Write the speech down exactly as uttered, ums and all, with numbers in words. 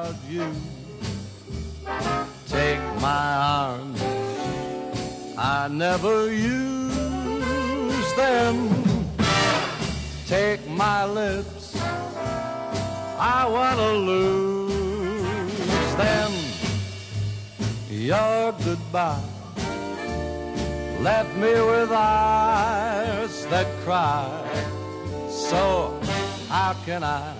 without you. Take my arms, I never use them. Take my lips, I wanna lose them. Your goodbye left me with eyes that cry. So how can I